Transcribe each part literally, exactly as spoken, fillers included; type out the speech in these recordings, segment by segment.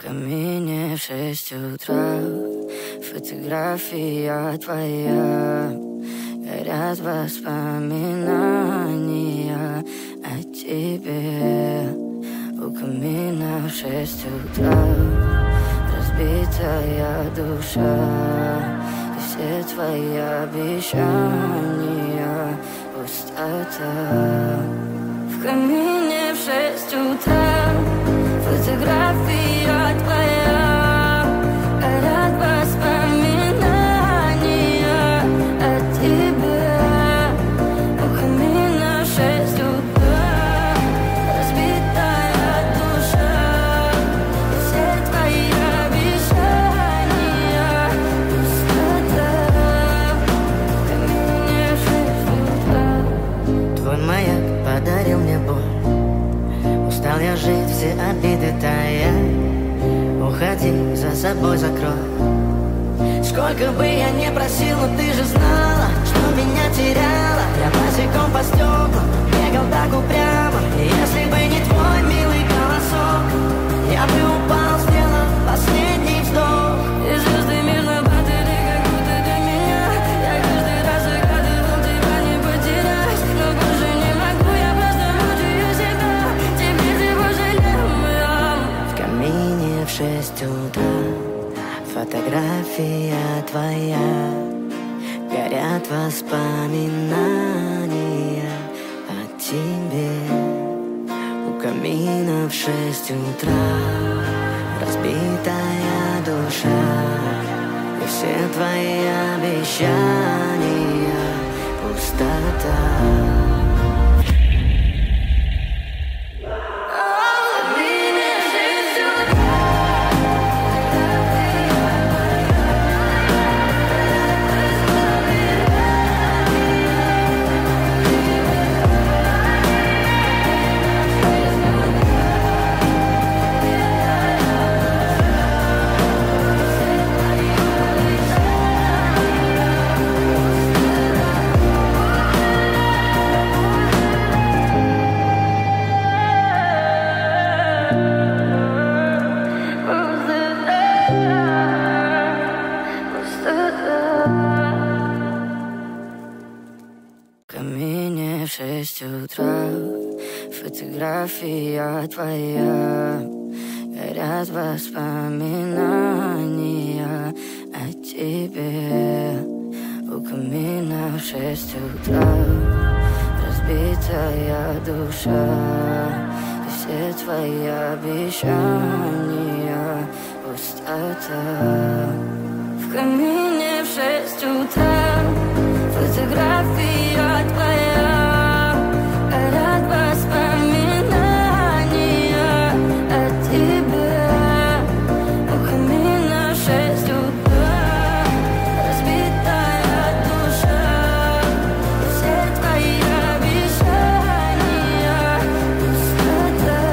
камине в шесть утра, фотография твоя, горят воспоминания о тебе. У камина в шесть утра, разбитая душа, и все твои обещания пустота. В камине в шесть утра, фотография твоя, горят воспоминания о тебе. У камина в шесть утра, разбитая душа, и все твои обещания пустота. В камине в шесть утра. Твой маяк подарил мне боль. Устал я жить, все обиды тая. Уходи, за собой закрой. Сколько бы я не просил, но ты же знала, что меня теряла. Я босиком по стеклам бегал так упрямо. И если бы не твой милый голосок, я бы упал, сделав последний вздох. И звезды мирно падали, как будто до меня. Я каждый раз загадывал тебя не потерять, но больше не могу, я просто мучаю себя. Теперь ты пожалел меня. В камине в шесть утра, фотография твоя, горят воспоминания о тебе. У камина в шесть утра, разбитая душа, и все твои обещания пустота. В камине в шесть утра, фотография твоя, горят воспоминания о тебе. У камина в шесть утра, разбитая душа, и все твои обещания пустота. В камине в шесть утра, фотография твоя, горят воспоминания о тебе. У камина в шесть утра, разбитая душа, и все твои обещания пустота.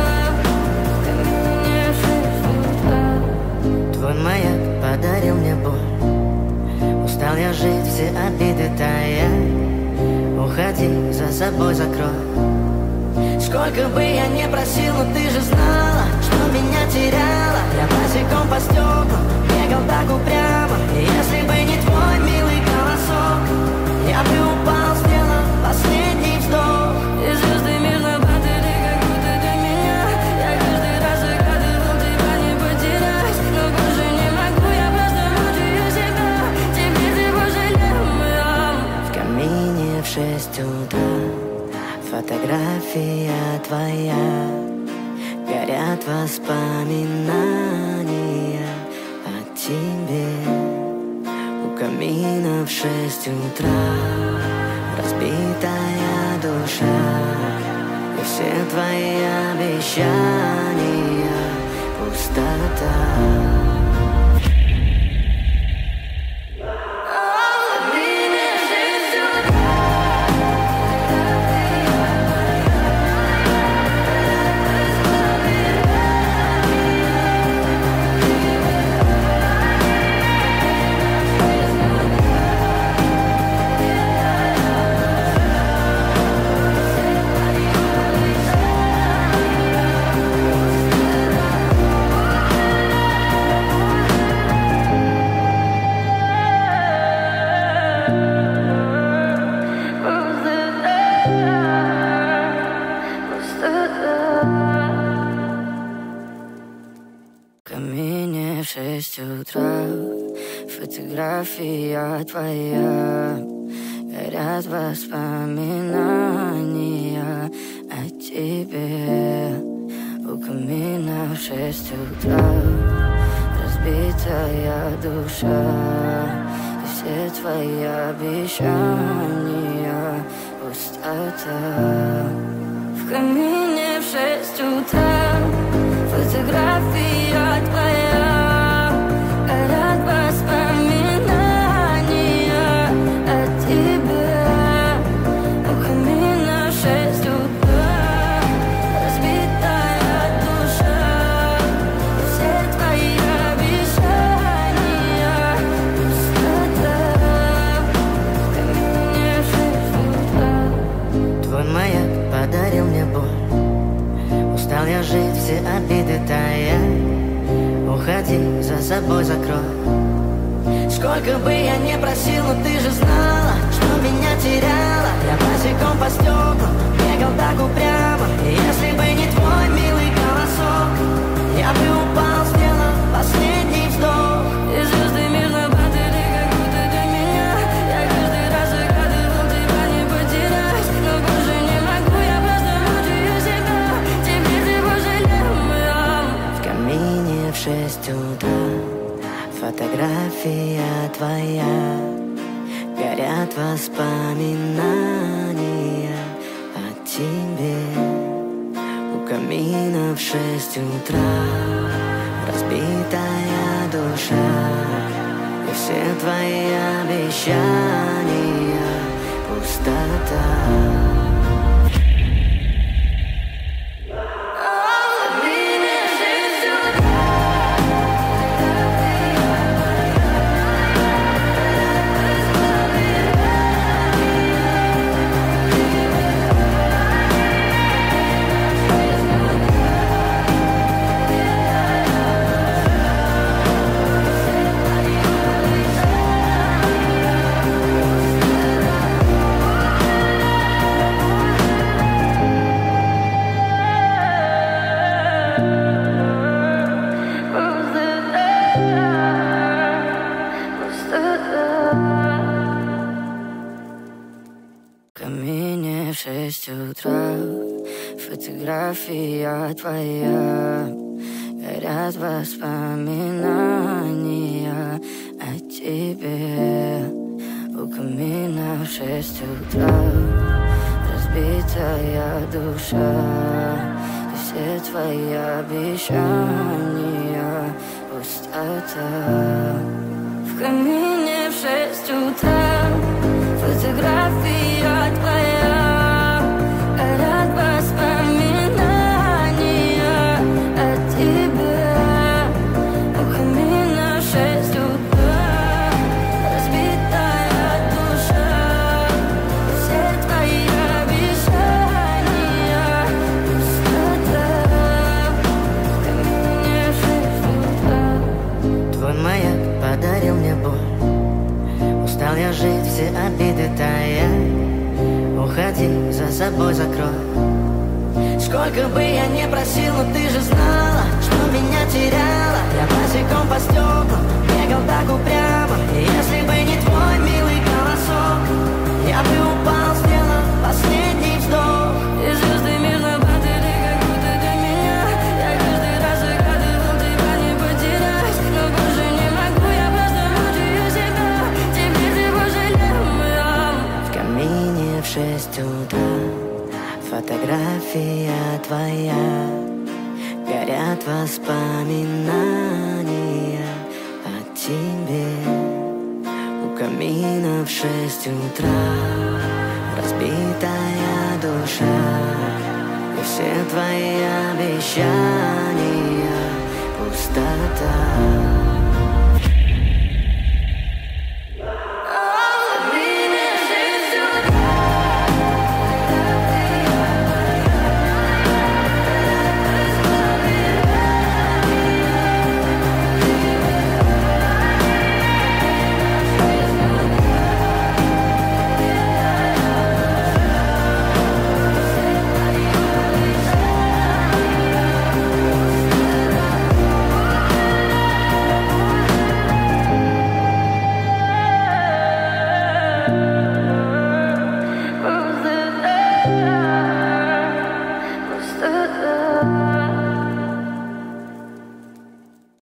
В камине в шесть утра. Твой маяк подарил мне боль. Устал я жить, все обиды тая. Уходи, за собой закрой. Сколько бы я не просил, но ты же знала, что меня теряла. Я босиком по стеклам бегал так упрямо. И если бы не твой милый голосок, я бы упал, сделав последний вздох. И звезды мирно падали, как будто до меня. Я каждый раз загадывал тебя не потерять, но больше не могу, я просто мучаю себя. Теперь ты пожалел меня. В камине в шесть утра, фотография твоя, горят воспоминания о тебе. У камина в шесть утра, разбитая душа, и все твои обещания пустота. We'll be right back. шесть утра, фотография твоя, горят воспоминания о тебе. У камина в шесть утра, разбитая душа, и все твои обещания пустота. В камине в шесть утра, фотография твоя, горят воспоминания о тебе. У камина в шесть утра, разбитая душа, и все твои обещания пустота. В камине в шесть утра. Твой маяк подарил мне боль, устал я жить, все обиды тая. Уходи, за собой закрой. Сколько бы я не просил, но ты же знала, что меня теряла. Я босиком по стеклам бегал так упрямо, и если бы не твой милый голосок, я бы упал, сделав последний вздох. И звезды мирно падали, как будто для меня. Я каждый раз загадывал тебя не потерять, но больше не могу, я просто мучаю себя. Теперь ты пожалел меня. В камине в шесть утра, фотография твоя, горят воспоминания о тебе. У камина в шесть утра, разбитая душа, и все твои обещания пустота. В камине в шесть утра, фотография твоя, горят воспоминания о тебе. У камина в шесть утра, разбитая душа, и все твои обещания пустота. В камине в шесть утра, фотография твоя, горят воспоминания о тебе. У камина в шесть утра, разбитая душа, и все твои обещания пустота. В камине в шесть утра. Твой маяк подарил мне боль, устал я жить, все обиды тая. Уходи, за собой закрой. Сколько бы я не просил, но ты же знала, что меня теряла. Я босиком по стеклам бегал так упрямо, и если бы не твой милый голосок, я бы упал, сделав последний вздох. И звезды мирно падали, как будто для меня. Я каждый раз загадывал тебя не потерять, но больше не могу, я просто мучаю себя. Теперь ты пожалел меня. В камине в шесть утра, фотография твоя, горят воспоминания о тебе. У камина в шесть утра, разбитая душа, и все твои обещания пустота.